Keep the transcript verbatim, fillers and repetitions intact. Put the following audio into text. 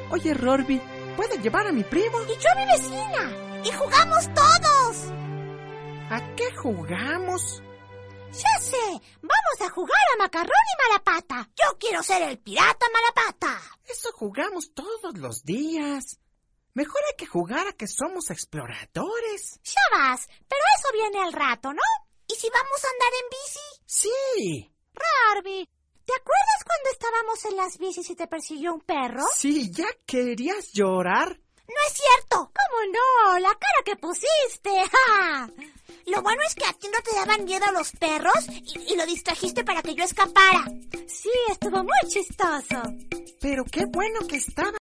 Oye, Rorby, ¿puedes llevar a mi primo? Y yo a mi vecina. Y jugamos todos. ¿A qué jugamos? Ya sé, vamos a jugar a Macarrón y Malapata. Yo quiero ser el pirata Malapata. Eso jugamos todos los días. Mejor hay que jugar a que somos exploradores. Ya vas, pero eso viene al rato, ¿no? ¿Y si vamos a andar en bici? Sí. Rorby, ¿te acuerdas cuando estábamos en las bicis y te persiguió un perro? Sí, ¿ya querías llorar? No es cierto. ¿Cómo no? La cara que pusiste. ¡Ja! Lo bueno es que a ti no te daban miedo los perros y, y lo distrajiste para que yo escapara. Sí, estuvo muy chistoso. Pero qué bueno que estaba